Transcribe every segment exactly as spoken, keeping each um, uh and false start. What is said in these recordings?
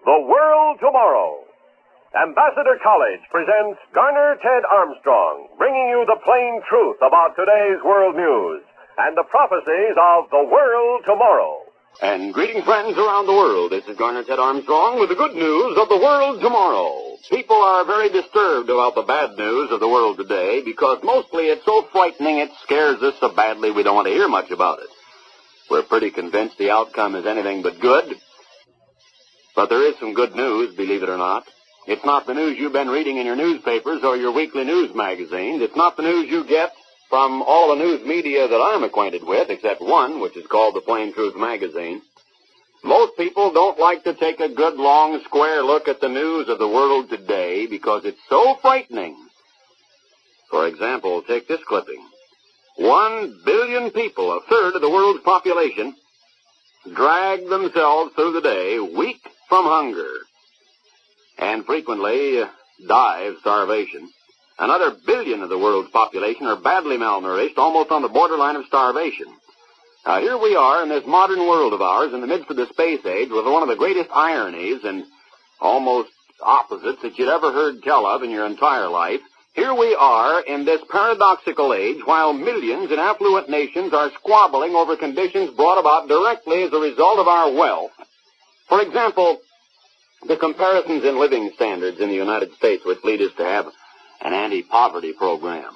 The World Tomorrow. Ambassador College presents Garner Ted Armstrong, bringing you the plain truth about today's world news and the prophecies of the world tomorrow. And greeting friends around the world, this is Garner Ted Armstrong with the good news of the world tomorrow. People are very disturbed about the bad news of the world today because mostly it's so frightening it scares us so badly we don't want to hear much about it. We're pretty convinced the outcome is anything but good. But there is some good news, believe it or not. It's not the news you've been reading in your newspapers or your weekly news magazines. It's not the news you get from all the news media that I'm acquainted with, except one, which is called the Plain Truth Magazine. Most people don't like to take a good, long, square look at the news of the world today because it's so frightening. For example, take this clipping. One billion people, a third of the world's population, drag themselves through the day weak from hunger and frequently uh, die of starvation. Another billion of the world's population are badly malnourished, almost on the borderline of starvation. Now, here we are in this modern world of ours, in the midst of the space age, with one of the greatest ironies and almost opposites that you'd ever heard tell of in your entire life. Here we are in this paradoxical age, while millions in affluent nations are squabbling over conditions brought about directly as a result of our wealth. For example, the comparisons in living standards in the United States, which lead us to have an anti-poverty program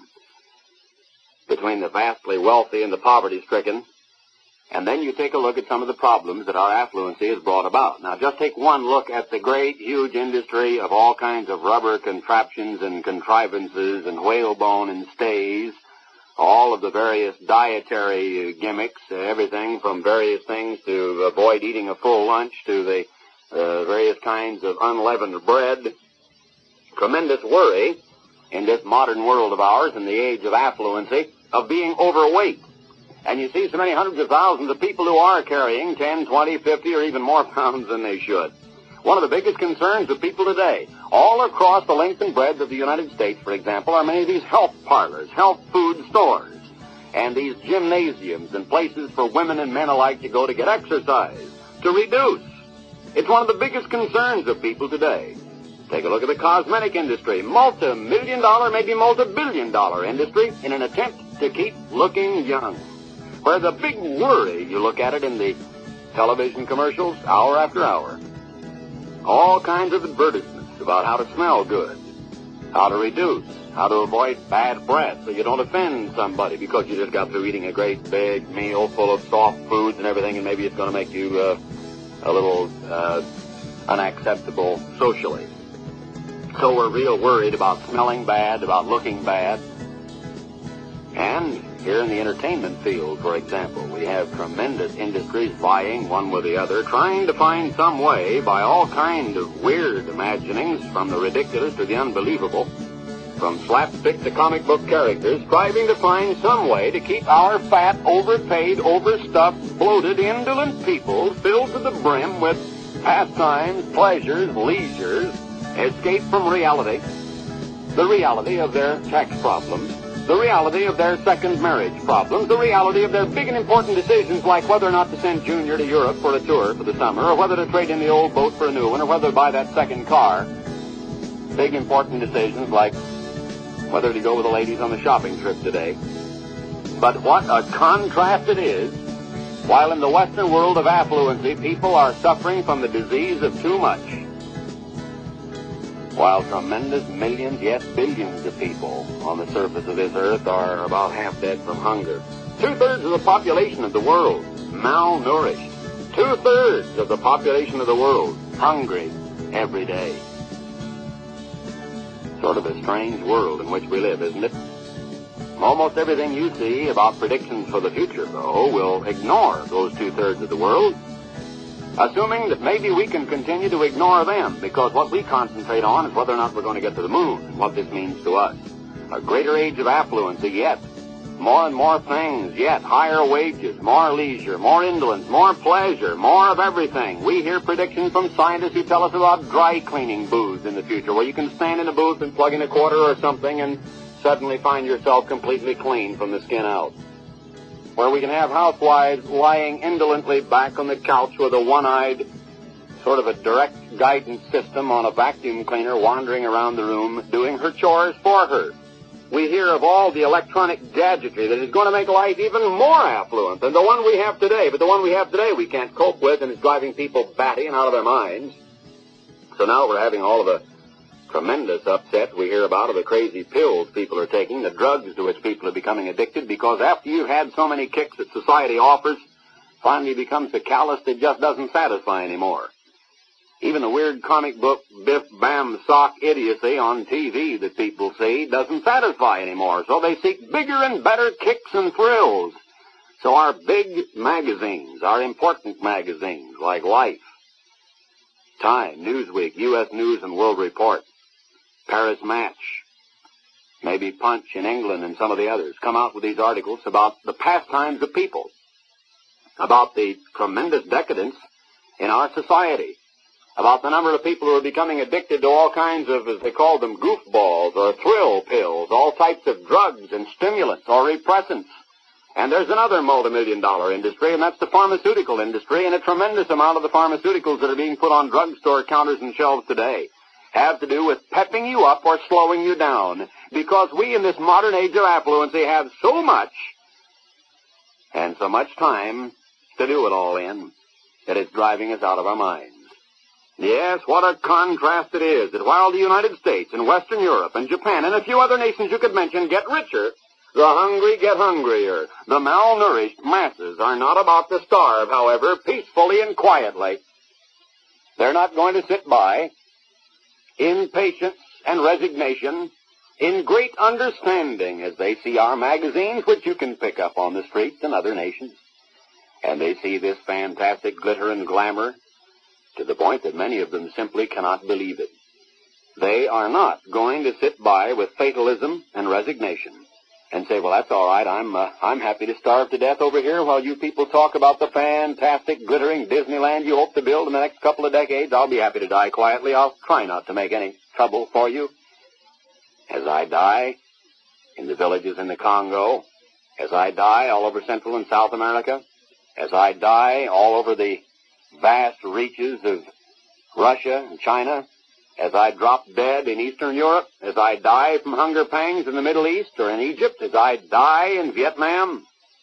between the vastly wealthy and the poverty-stricken. And then you take a look at some of the problems that our affluency has brought about. Now, just take one look at the great, huge industry of all kinds of rubber contraptions and contrivances and whalebone and stays, all of the various dietary gimmicks, everything from various things to avoid eating a full lunch to the uh, various kinds of unleavened bread. Tremendous worry in this modern world of ours, in the age of affluency, of being overweight. And you see so many hundreds of thousands of people who are carrying ten, twenty, fifty, or even more pounds than they should. One of the biggest concerns of people today, all across the length and breadth of the United States, for example, are many of these health parlors, health food stores, and these gymnasiums and places for women and men alike to go to get exercise, to reduce. It's one of the biggest concerns of people today. Take a look at the cosmetic industry, multi-million dollar, maybe multi-billion dollar industry in an attempt to keep looking young. Where the big worry, you look at it in the television commercials, hour after hour. All kinds of advertisements about how to smell good, how to reduce, how to avoid bad breath so you don't offend somebody because you just got through eating a great big meal full of soft foods and everything, and maybe it's going to make you uh, a little uh, unacceptable socially. So we're real worried about smelling bad, about looking bad. And here in the entertainment field, for example, we have tremendous industries vying one with the other, trying to find some way, by all kinds of weird imaginings, from the ridiculous to the unbelievable, from slapstick to comic book characters, striving to find some way to keep our fat, overpaid, overstuffed, bloated, indolent people filled to the brim with pastimes, pleasures, leisures, escape from reality, the reality of their tax problems, the reality of their second marriage problems, the reality of their big and important decisions like whether or not to send Junior to Europe for a tour for the summer, or whether to trade in the old boat for a new one, or whether to buy that second car. Big important decisions like whether to go with the ladies on the shopping trip today. But what a contrast it is. While in the Western world of affluency, people are suffering from the disease of too much, while tremendous millions, yes, billions of people on the surface of this earth are about half dead from hunger. Two-thirds of the population of the world malnourished. Two-thirds of the population of the world hungry every day. Sort of a strange world in which we live, isn't it? Almost everything you see about predictions for the future, though, will ignore those two-thirds of the world, assuming that maybe we can continue to ignore them, because what we concentrate on is whether or not we're going to get to the moon and what this means to us. A greater age of affluency yet, more and more things yet, higher wages, more leisure, more indolence, more pleasure, more of everything. We hear predictions from scientists who tell us about dry cleaning booths in the future, where you can stand in a booth and plug in a quarter or something and suddenly find yourself completely clean from the skin out. Where we can have housewives lying indolently back on the couch with a one-eyed sort of a direct guidance system on a vacuum cleaner wandering around the room doing her chores for her. We hear of all the electronic gadgetry that is going to make life even more affluent than the one we have today. But the one we have today we can't cope with, and it's driving people batty and out of their minds. So now we're having all of the tremendous upset we hear about of the crazy pills people are taking, the drugs to which people are becoming addicted, because after you've had so many kicks that society offers, finally becomes so callous it just doesn't satisfy anymore. Even the weird comic book biff bam sock idiocy on T V that people see doesn't satisfy anymore, so they seek bigger and better kicks and thrills. So our big magazines, our important magazines like Life, Time, Newsweek, U S News and World Report, Paris Match, maybe Punch in England and some of the others, come out with these articles about the pastimes of people, about the tremendous decadence in our society, about the number of people who are becoming addicted to all kinds of, as they call them, goofballs or thrill pills, all types of drugs and stimulants or repressants. And there's another multi-million dollar industry, and that's the pharmaceutical industry, and a tremendous amount of the pharmaceuticals that are being put on drugstore counters and shelves today have to do with pepping you up or slowing you down, because we in this modern age of affluency have so much and so much time to do it all in that it's driving us out of our minds. Yes, what a contrast it is that while the United States and Western Europe and Japan and a few other nations you could mention get richer, the hungry get hungrier. The malnourished masses are not about to starve, however, peacefully and quietly. They're not going to sit by in patience and resignation, in great understanding as they see our magazines, which you can pick up on the streets in other nations. And they see this fantastic glitter and glamour to the point that many of them simply cannot believe it. They are not going to sit by with fatalism and resignation and say, well, that's all right, I'm uh, I'm happy to starve to death over here while you people talk about the fantastic, glittering Disneyland you hope to build in the next couple of decades. I'll be happy to die quietly. I'll try not to make any trouble for you. As I die in the villages in the Congo, as I die all over Central and South America, as I die all over the vast reaches of Russia and China, as I drop dead in Eastern Europe, as I die from hunger pangs in the Middle East or in Egypt, as I die in Vietnam.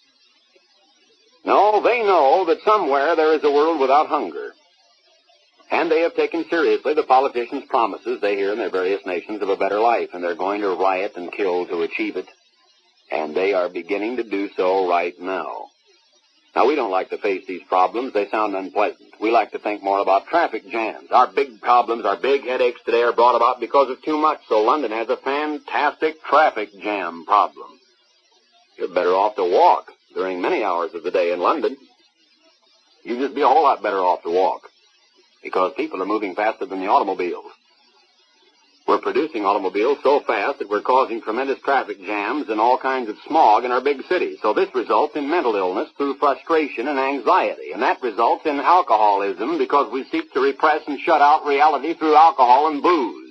No, they know that somewhere there is a world without hunger. And they have taken seriously the politicians' promises they hear in their various nations of a better life, and they're going to riot and kill to achieve it. And they are beginning to do so right now. Now, we don't like to face these problems. They sound unpleasant. We like to think more about traffic jams. Our big problems, our big headaches today are brought about because of too much, so London has a fantastic traffic jam problem. You're better off to walk during many hours of the day in London. You'd just be a whole lot better off to walk because people are moving faster than the automobiles. We're producing automobiles so fast that we're causing tremendous traffic jams and all kinds of smog in our big cities. So this results in mental illness through frustration and anxiety. And that results in alcoholism because we seek to repress and shut out reality through alcohol and booze.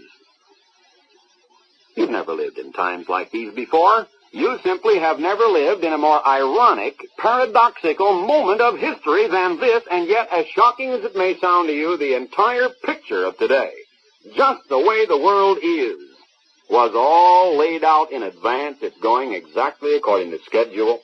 You've never lived in times like these before. You simply have never lived in a more ironic, paradoxical moment of history than this, and yet, as shocking as it may sound to you, the entire picture of today, just the way the world is, was all laid out in advance. It's going exactly according to schedule.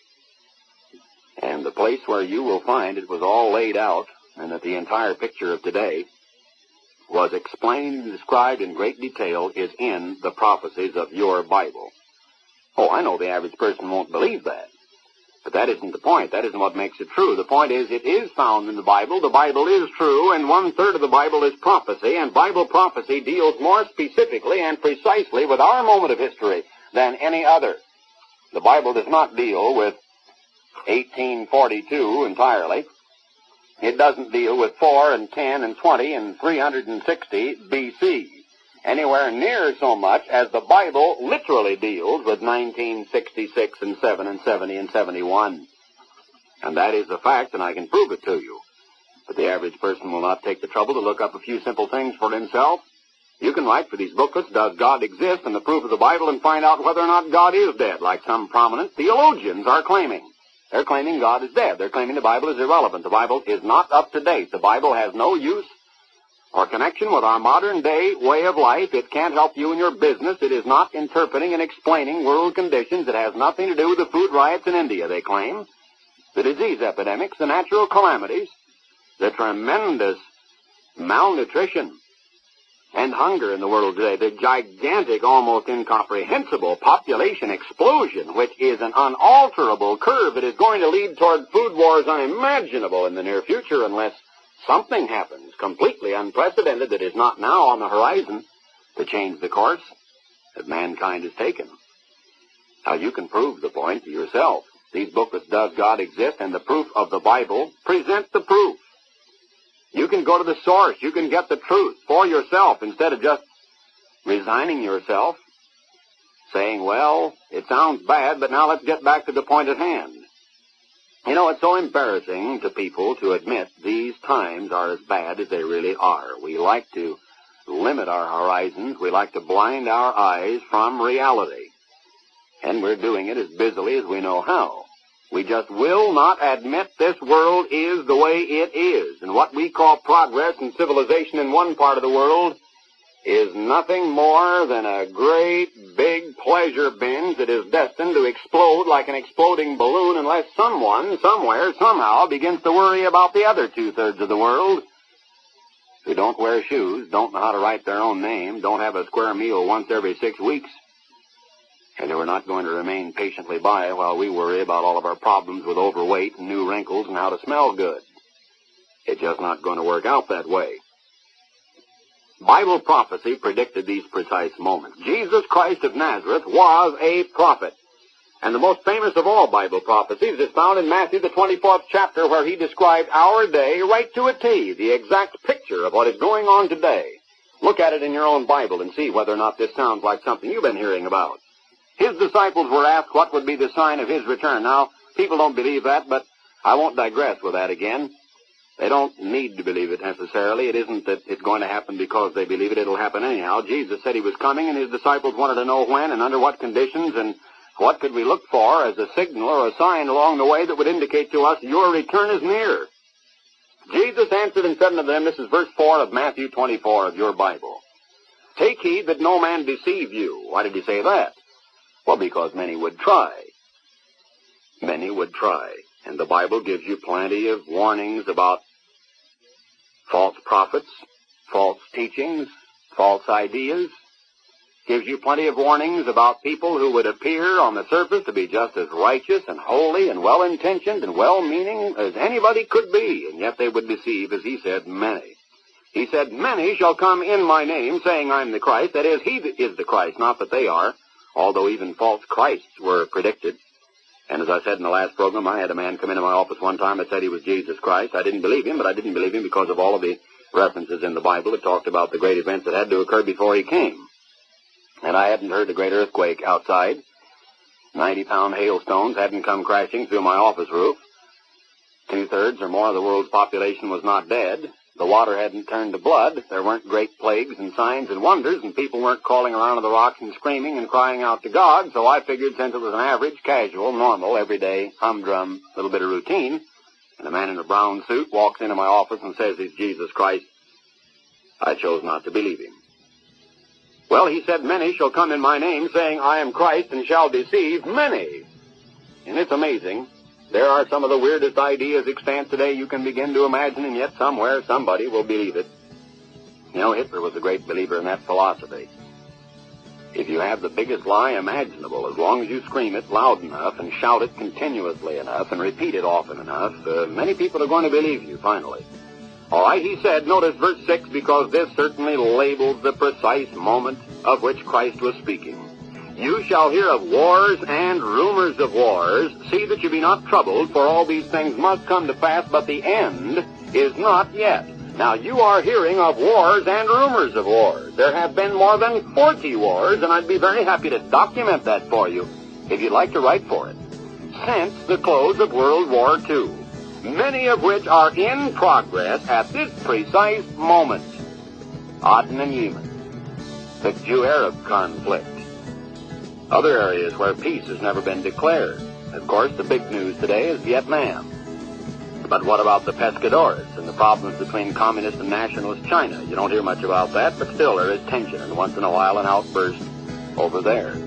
And the place where you will find it was all laid out and that the entire picture of today was explained and described in great detail is in the prophecies of your Bible. Oh, I know the average person won't believe that. But that isn't the point. That isn't what makes it true. The point is it is found in the Bible. The Bible is true, and one-third of the Bible is prophecy, and Bible prophecy deals more specifically and precisely with our moment of history than any other. The Bible does not deal with eighteen forty-two entirely. It doesn't deal with four and ten and twenty and three hundred sixty B C anywhere near so much as the Bible literally deals with nineteen sixty-six and seven and seventy and seventy-one. And that is a fact, and I can prove it to you. But the average person will not take the trouble to look up a few simple things for himself. You can write for these booklets, Does God Exist, and the proof of the Bible, and find out whether or not God is dead, like some prominent theologians are claiming. They're claiming God is dead. They're claiming the Bible is irrelevant. The Bible is not up to date. The Bible has no use or connection with our modern-day way of life. It can't help you in your business. It is not interpreting and explaining world conditions. It has nothing to do with the food riots in India, they claim, the disease epidemics, the natural calamities, the tremendous malnutrition and hunger in the world today, the gigantic, almost incomprehensible population explosion, which is an unalterable curve. It is going to lead toward food wars unimaginable in the near future unless something happens completely unprecedented that is not now on the horizon to change the course that mankind has taken. Now, you can prove the point to yourself. These booklets, Does God Exist, and the proof of the Bible, present the proof. You can go to the source. You can get the truth for yourself instead of just resigning yourself, saying, well, it sounds bad, but now let's get back to the point at hand. You know, it's so embarrassing to people to admit these times are as bad as they really are. We like to limit our horizons. We like to blind our eyes from reality. And we're doing it as busily as we know how. We just will not admit this world is the way it is. And what we call progress and civilization in one part of the world is nothing more than a great big pleasure binge that is destined to explode like an exploding balloon unless someone, somewhere, somehow begins to worry about the other two-thirds of the world who don't wear shoes, don't know how to write their own name, don't have a square meal once every six weeks, and who are not going to remain patiently by while we worry about all of our problems with overweight and new wrinkles and how to smell good. It's just not going to work out that way. Bible prophecy predicted these precise moments. Jesus Christ of Nazareth was a prophet. And the most famous of all Bible prophecies is found in Matthew, the twenty-fourth chapter, where he described our day right to a T, the exact picture of what is going on today. Look at it in your own Bible and see whether or not this sounds like something you've been hearing about. His disciples were asked what would be the sign of his return. Now, people don't believe that, but I won't digress with that again. They don't need to believe it necessarily. It isn't that it's going to happen because they believe it. It'll happen anyhow. Jesus said he was coming, and his disciples wanted to know when and under what conditions and what could we look for as a signal or a sign along the way that would indicate to us your return is near. Jesus answered and said unto them, this is verse four of Matthew twenty-four of your Bible, take heed that no man deceive you. Why did he say that? Well, because many would try. Many would try. And the Bible gives you plenty of warnings about false prophets, false teachings, false ideas. Gives you plenty of warnings about people who would appear on the surface to be just as righteous and holy and well-intentioned and well-meaning as anybody could be, and yet they would deceive, as he said, many. He said, many shall come in my name, saying I'm the Christ. That is, he is the Christ, not that they are, although even false Christs were predicted. And as I said in the last program, I had a man come into my office one time that said he was Jesus Christ. I didn't believe him, but I didn't believe him because of all of the references in the Bible that talked about the great events that had to occur before he came. And I hadn't heard the great earthquake outside. ninety-pound hailstones hadn't come crashing through my office roof. Two-thirds or more of the world's population was not dead. The water hadn't turned to blood. There weren't great plagues and signs and wonders, and people weren't crawling around on the rocks and screaming and crying out to God. So I figured since it was an average, casual, normal, everyday, humdrum little bit of routine, and a man in a brown suit walks into my office and says he's Jesus Christ, I chose not to believe him. Well, he said, many shall come in my name, saying, I am Christ, and shall deceive many. And it's amazing. There are some of the weirdest ideas extant today you can begin to imagine, and yet somewhere somebody will believe it. You know, Hitler was a great believer in that philosophy. If you have the biggest lie imaginable, as long as you scream it loud enough and shout it continuously enough and repeat it often enough, uh, many people are going to believe you, finally. All right, he said, notice verse six, because this certainly labels the precise moment of which Christ was speaking. You shall hear of wars and rumors of wars. See that you be not troubled, for all these things must come to pass, but the end is not yet. Now, you are hearing of wars and rumors of wars. There have been more than forty wars, and I'd be very happy to document that for you, if you'd like to write for it, since the close of World War Two. Many of which are in progress at this precise moment. Aden and Yemen, the Jew-Arab conflict, other areas where peace has never been declared. Of course, the big news today is Vietnam. But what about the pescadores and the problems between communist and nationalist China? You don't hear much about that, but still there is tension, and once in a while an outburst over there.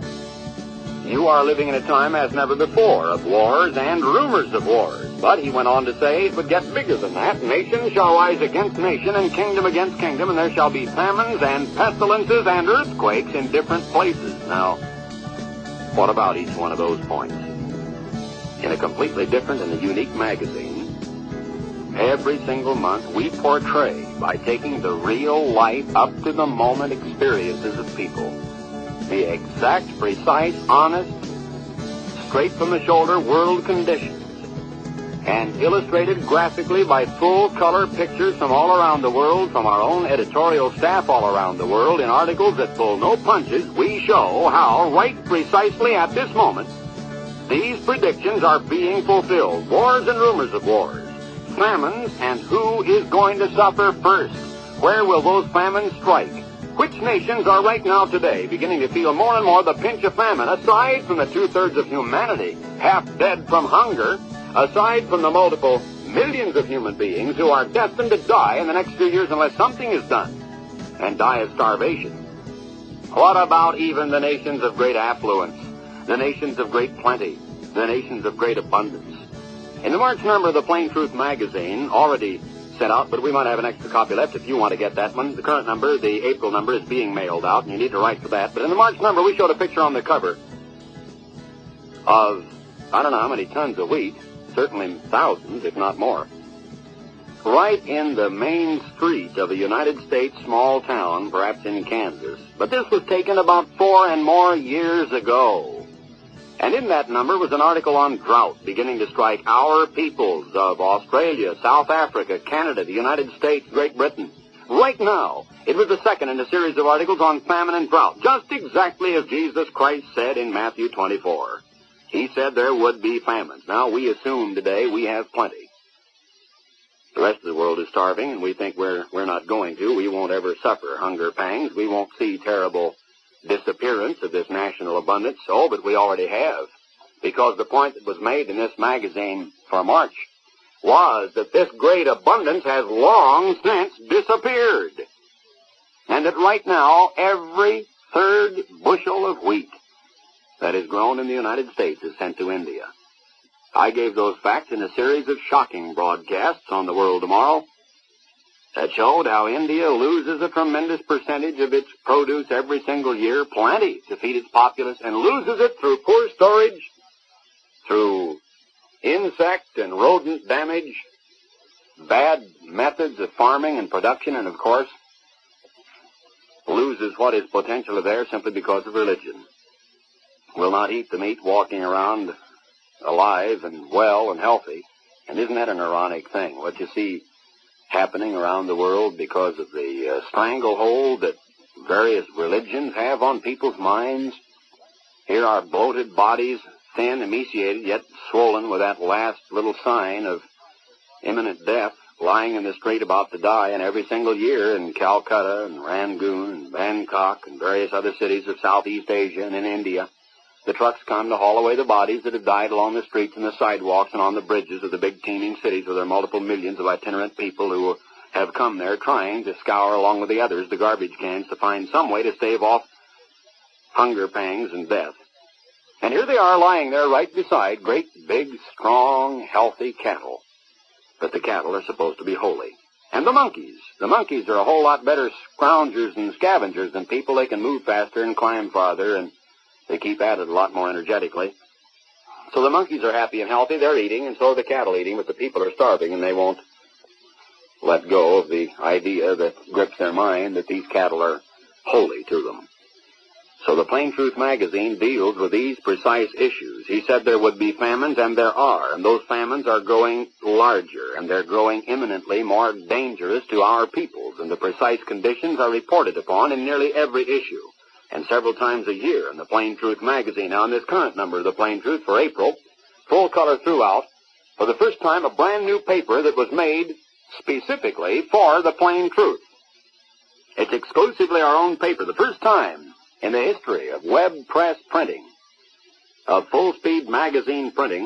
You are living in a time as never before of wars and rumors of wars. But he went on to say it would get bigger than that. Nation shall rise against nation and kingdom against kingdom, and there shall be famines and pestilences and earthquakes in different places. Now, what about each one of those points? In a completely different and a unique magazine, every single month we portray, by taking the real life up to the moment experiences of people, the exact, precise, honest, straight from the shoulder world conditions, and illustrated graphically by full-color pictures from all around the world, from our own editorial staff all around the world, in articles that pull no punches. We show how, right precisely at this moment, these predictions are being fulfilled. Wars and rumors of wars, famines, and who is going to suffer first? Where will those famines strike? Which nations are right now today beginning to feel more and more the pinch of famine, aside from the two-thirds of humanity half dead from hunger, aside from the multiple millions of human beings who are destined to die in the next few years unless something is done, and die of starvation? What about even the nations of great affluence, the nations of great plenty, the nations of great abundance? In the March number of the Plain Truth magazine, already sent out, but we might have an extra copy left if you want to get that one. The current number, the April number, is being mailed out, and you need to write for that. But in the March number, we showed a picture on the cover of, I don't know how many tons of wheat, certainly thousands, if not more, right in the main street of a United States small town, perhaps in Kansas. But this was taken about four and more years ago. And in that number was an article on drought beginning to strike our peoples of Australia, South Africa, Canada, the United States, Great Britain. Right now, it was the second in a series of articles on famine and drought, just exactly as Jesus Christ said in Matthew twenty-four. He said there would be famines. Now, we assume today we have plenty. The rest of the world is starving, and we think we're, we're not going to. We won't ever suffer hunger pangs. We won't see terrible disappearance of this national abundance. Oh, but we already have. Because the point that was made in this magazine for March was that this great abundance has long since disappeared. And that right now, every third bushel of wheat that is grown in the United States is sent to India. I gave those facts in a series of shocking broadcasts on The World Tomorrow that showed how India loses a tremendous percentage of its produce every single year, plenty to feed its populace, and loses it through poor storage, through insect and rodent damage, bad methods of farming and production, and of course, loses what is potentially there simply because of religion. Will not eat the meat walking around alive and well and healthy. And isn't that an ironic thing? What you see happening around the world because of the uh, stranglehold that various religions have on people's minds. Here are bloated bodies, thin, emaciated, yet swollen with that last little sign of imminent death, lying in the street about to die, and every single year in Calcutta and Rangoon and Bangkok and various other cities of Southeast Asia and in India, the trucks come to haul away the bodies that have died along the streets and the sidewalks and on the bridges of the big teeming cities with their multiple millions of itinerant people who have come there trying to scour along with the others the garbage cans to find some way to stave off hunger pangs and death. And here they are lying there right beside great, big, strong, healthy cattle. But the cattle are supposed to be holy. And the monkeys. The monkeys are a whole lot better scroungers and scavengers than people. They can move faster and climb farther, and they keep at it a lot more energetically. So the monkeys are happy and healthy. They're eating, and so are the cattle eating, but the people are starving, and they won't let go of the idea that grips their mind that these cattle are holy to them. So the Plain Truth magazine deals with these precise issues. He said there would be famines, and there are, and those famines are growing larger, and they're growing imminently more dangerous to our peoples, and the precise conditions are reported upon in nearly every issue, and several times a year in the Plain Truth magazine. Now, in this current number of the Plain Truth for April, full color throughout, for the first time, a brand new paper that was made specifically for the Plain Truth. It's exclusively our own paper, the first time in the history of web press printing, of full-speed magazine printing,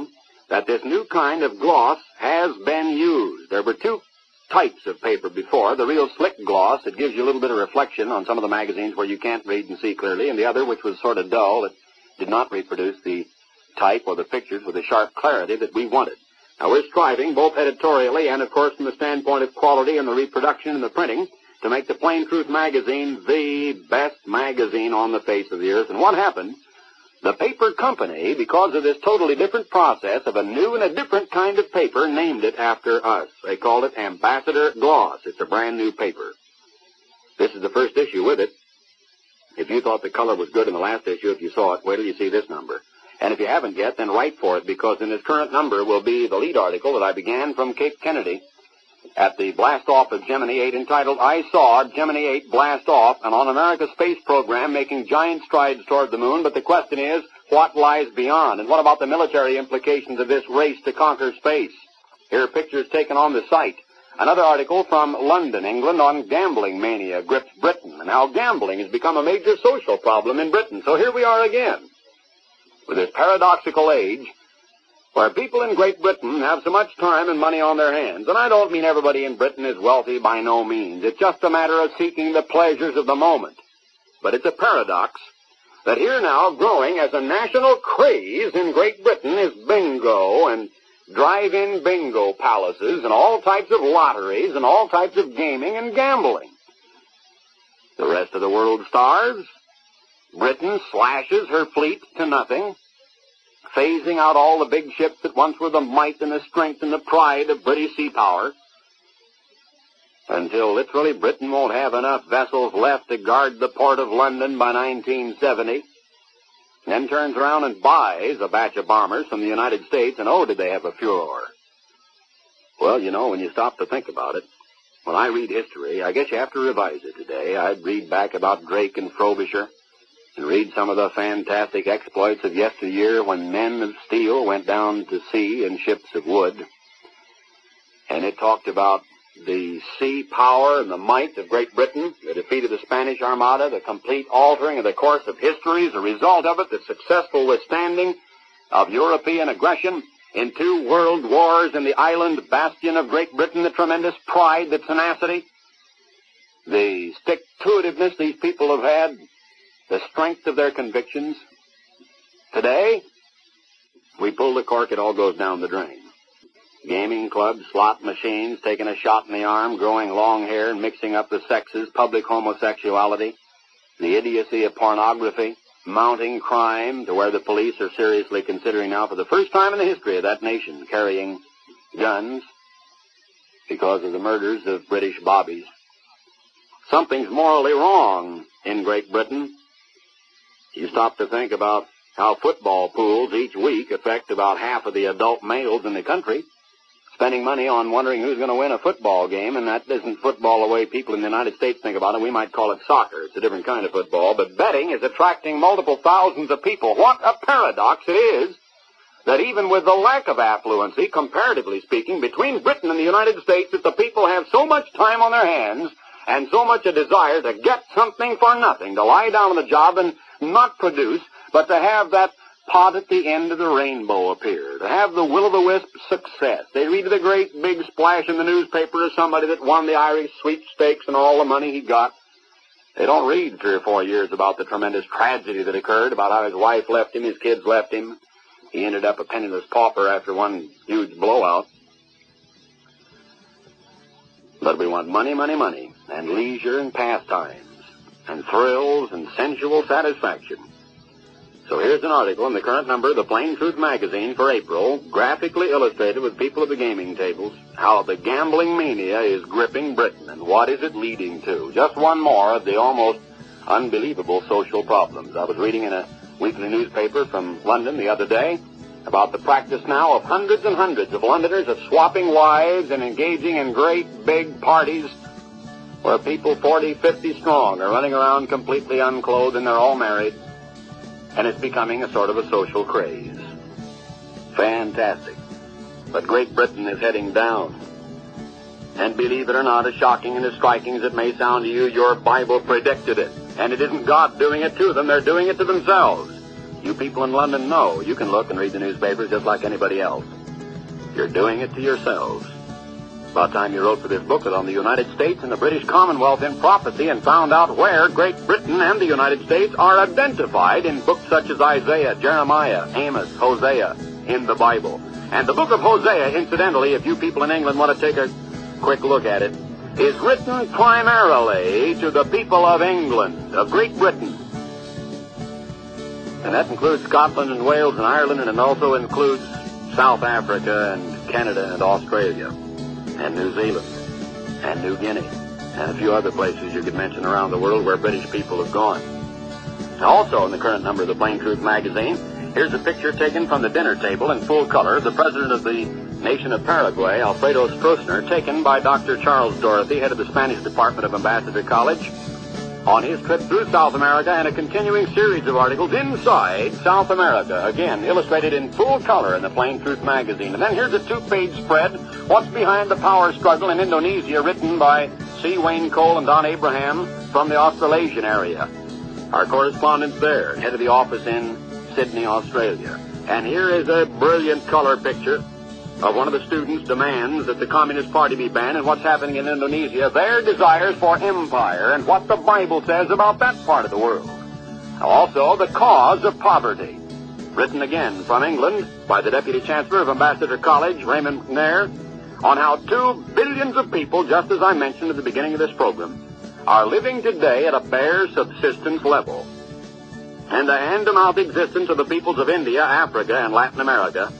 that this new kind of gloss has been used. There were two types of paper before, the real slick gloss that gives you a little bit of reflection on some of the magazines where you can't read and see clearly, and the other which was sort of dull, that did not reproduce the type or the pictures with the sharp clarity that we wanted. Now, we're striving, both editorially and, of course, from the standpoint of quality and the reproduction and the printing, to make the Plain Truth magazine the best magazine on the face of the earth. And what happened? The paper company, because of this totally different process of a new and a different kind of paper, named it after us. They called it Ambassador Gloss. It's a brand new paper. This is the first issue with it. If you thought the color was good in the last issue, if you saw it, wait till you see this number. And if you haven't yet, then write for it, because in this current number will be the lead article that I began from Cape Kennedy at the blast-off of Gemini eight, entitled, I Saw Gemini eight Blast Off, and on America's space program making giant strides toward the moon. But the question is, what lies beyond? And what about the military implications of this race to conquer space? Here are pictures taken on the site. Another article from London, England, on gambling mania grips Britain, and how gambling has become a major social problem in Britain. So here we are again, with this paradoxical age, where people in Great Britain have so much time and money on their hands. And I don't mean everybody in Britain is wealthy, by no means. It's just a matter of seeking the pleasures of the moment. But it's a paradox that here now, growing as a national craze in Great Britain, is bingo and drive-in bingo palaces and all types of lotteries and all types of gaming and gambling. The rest of the world starves. Britain slashes her fleet to nothing, phasing out all the big ships that once were the might and the strength and the pride of British sea power, until literally Britain won't have enough vessels left to guard the port of London by nineteen seventy, then turns around and buys a batch of bombers from the United States, and oh, did they have a furor. Well, you know, when you stop to think about it, when I read history, I guess you have to revise it today. I'd read back about Drake and Frobisher, and read some of the fantastic exploits of yesteryear when men of steel went down to sea in ships of wood. And it talked about the sea power and the might of Great Britain, the defeat of the Spanish Armada, the complete altering of the course of history as a result of it, the successful withstanding of European aggression in two world wars in the island bastion of Great Britain, the tremendous pride, the tenacity, the stick-to-itiveness these people have had, the strength of their convictions. Today, we pull the cork, it all goes down the drain. Gaming clubs, slot machines, taking a shot in the arm, growing long hair and mixing up the sexes, public homosexuality, the idiocy of pornography, mounting crime to where the police are seriously considering now, for the first time in the history of that nation, carrying guns because of the murders of British bobbies. Something's morally wrong in Great Britain. You stop to think about how football pools each week affect about half of the adult males in the country, spending money on wondering who's going to win a football game, and that isn't football the way people in the United States think about it. We might call it soccer. It's a different kind of football, but betting is attracting multiple thousands of people. What a paradox it is that even with the lack of affluency, comparatively speaking, between Britain and the United States, that the people have so much time on their hands and so much a desire to get something for nothing, to lie down on the job and not produce, but to have that pot at the end of the rainbow appear, to have the will-o'-the-wisp success. They read the great big splash in the newspaper of somebody that won the Irish sweepstakes and all the money he got. They don't read three or four years about the tremendous tragedy that occurred, about how his wife left him, his kids left him. He ended up a penniless pauper after one huge blowout. But we want money, money, money, and leisure and pastimes, and thrills and sensual satisfaction. So here's an article in the current number of the Plain Truth magazine for April, graphically illustrated with people at the gaming tables, how the gambling mania is gripping Britain, and what is it leading to. Just one more of the almost unbelievable social problems. I was reading in a weekly newspaper from London the other day about the practice now of hundreds and hundreds of Londoners of swapping wives and engaging in great big parties where people forty, fifty strong are running around completely unclothed and they're all married, and it's becoming a sort of a social craze. Fantastic. But Great Britain is heading down. And believe it or not, as shocking and as striking as it may sound to you, your Bible predicted it. And it isn't God doing it to them, they're doing it to themselves. You people in London know. You can look and read the newspapers just like anybody else. You're doing it to yourselves. It's about time you wrote for this booklet on the United States and the British Commonwealth in prophecy and found out where Great Britain and the United States are identified in books such as Isaiah, Jeremiah, Amos, Hosea in the Bible. And the book of Hosea, incidentally, if you people in England want to take a quick look at it, is written primarily to the people of England, of Great Britain. And that includes Scotland and Wales and Ireland, and it also includes South Africa and Canada and Australia and New Zealand and New Guinea and a few other places you could mention around the world where British people have gone. Also in the current number of the Plain Truth magazine, here's a picture taken from the dinner table in full color, the president of the nation of Paraguay, Alfredo Stroessner, taken by Doctor Charles Dorothy, head of the Spanish Department of Ambassador College, on his trip through South America, and a continuing series of articles inside South America, again illustrated in full color in the Plain Truth magazine. And then here's a two-page spread, What's Behind the Power Struggle in Indonesia, written by C. Wayne Cole and Don Abraham from the Australasian area. Our correspondents there, head of the office in Sydney, Australia. And here is a brilliant color picture of one of the students' demands that the Communist Party be banned, and what's happening in Indonesia, their desires for empire, and what the Bible says about that part of the world. Also, the cause of poverty, written again from England by the Deputy Chancellor of Ambassador College, Raymond McNair, on how two billions of people, just as I mentioned at the beginning of this program, are living today at a bare subsistence level. And the hand-to-mouth existence of the peoples of India, Africa, and Latin America.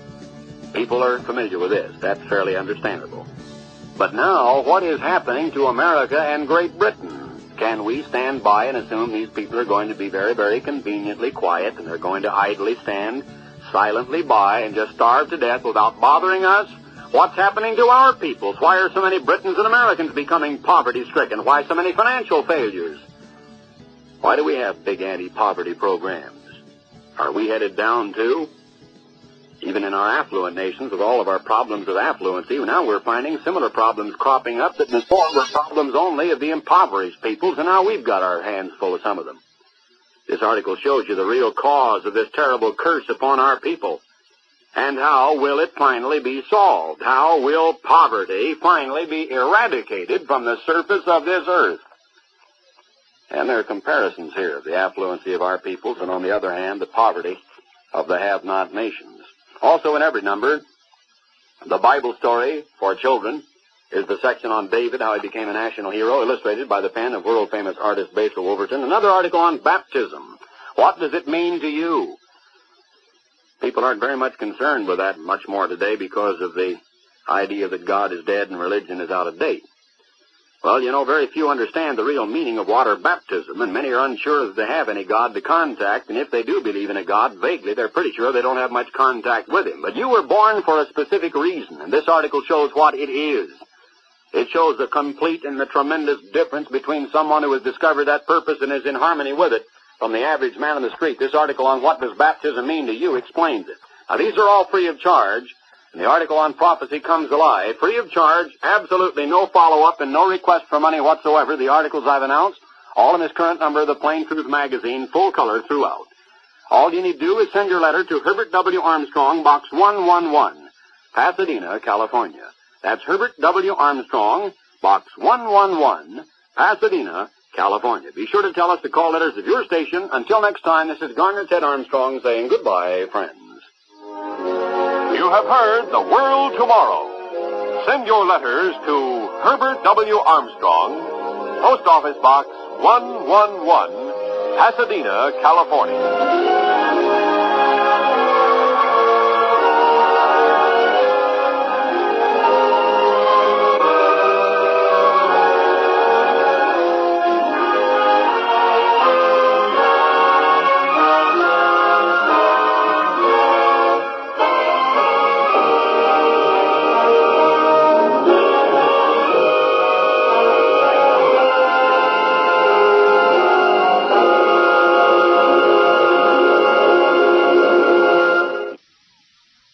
People are familiar with this. That's fairly understandable. But now, what is happening to America and Great Britain? Can we stand by and assume these people are going to be very, very conveniently quiet, and they're going to idly stand silently by and just starve to death without bothering us? What's happening to our peoples? Why are so many Britons and Americans becoming poverty-stricken? Why so many financial failures? Why do we have big anti-poverty programs? Are we headed down, too? Even in our affluent nations, with all of our problems of affluency, now we're finding similar problems cropping up that before were problems only of the impoverished peoples, and now we've got our hands full of some of them. This article shows you the real cause of this terrible curse upon our people. And how will it finally be solved? How will poverty finally be eradicated from the surface of this earth? And there are comparisons here of the affluency of our peoples, and on the other hand, the poverty of the have-not nations. Also in every number, the Bible story for children is the section on David, how he became a national hero, illustrated by the pen of world-famous artist Basil Wolverton. Another article on baptism. What does it mean to you? People aren't very much concerned with that much more today because of the idea that God is dead and religion is out of date. Well, you know, very few understand the real meaning of water baptism, and many are unsure that they have any God to contact, and if they do believe in a God, vaguely, they're pretty sure they don't have much contact with him. But you were born for a specific reason, and this article shows what it is. It shows the complete and the tremendous difference between someone who has discovered that purpose and is in harmony with it from the average man on the street. This article on what does baptism mean to you explains it. Now, these are all free of charge. And the article on prophecy comes alive, free of charge, absolutely no follow-up and no request for money whatsoever. The articles I've announced, all in this current number of the Plain Truth magazine, full color throughout. All you need to do is send your letter to Herbert W. Armstrong, Box one one one, Pasadena, California. That's Herbert W. Armstrong, Box one one one, Pasadena, California. Be sure to tell us the call letters of your station. Until next time, this is Garner Ted Armstrong saying goodbye, friends. You have heard The World Tomorrow. Send your letters to Herbert W. Armstrong, Post Office Box one one one, Pasadena, California.